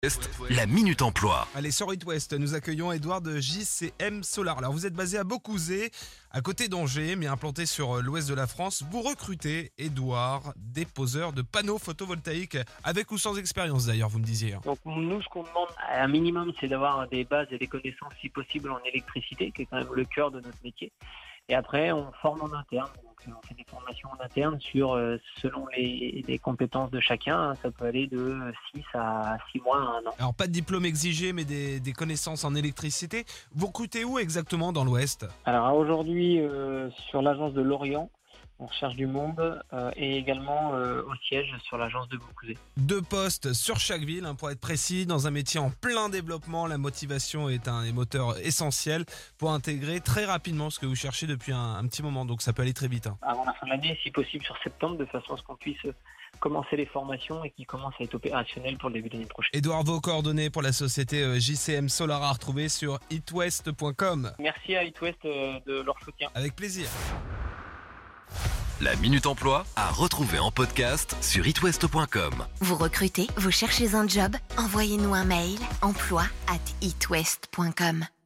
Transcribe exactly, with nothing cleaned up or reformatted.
Est, la Minute Emploi. Allez, sur It West, nous accueillons Edouard de J C M Solar. Alors, vous êtes basé à Beaucouzé, à côté d'Angers, mais implanté sur l'ouest de la France. Vous recrutez, Edouard, déposeur de panneaux photovoltaïques, avec ou sans expérience d'ailleurs, vous me disiez. Donc nous, ce qu'on demande à un minimum, c'est d'avoir des bases et des connaissances, si possible, en électricité, qui est quand même le cœur de notre métier. Et après, on forme en interne. Donc, on fait des formations en interne sur, euh, selon les, les compétences de chacun. Ça peut aller de six à six mois à un an. Alors, pas de diplôme exigé, mais des, des connaissances en électricité. Vous recrutez où exactement dans l'ouest ? Alors aujourd'hui, euh, sur l'agence de Lorient, on recherche du monde euh, et également euh, au siège sur l'agence de Beaucouzé. Deux postes sur chaque ville, hein, pour être précis, dans un métier en plein développement. La motivation est un des moteurs essentiels pour intégrer très rapidement ce que vous cherchez depuis un, un petit moment. Donc ça peut aller très vite. Hein. Avant la fin de l'année, si possible sur septembre, de façon à ce qu'on puisse commencer les formations et qui commencent à être opérationnelles pour le début de l'année prochaine. Edouard, vos coordonnées pour la société J C M Solar à retrouver sur itwest point com. Merci à It West de leur soutien. Avec plaisir. La Minute Emploi à retrouver en podcast sur itwest point com. Vous recrutez, vous cherchez un job ? Envoyez-nous un mail emploi arobase itwest point com.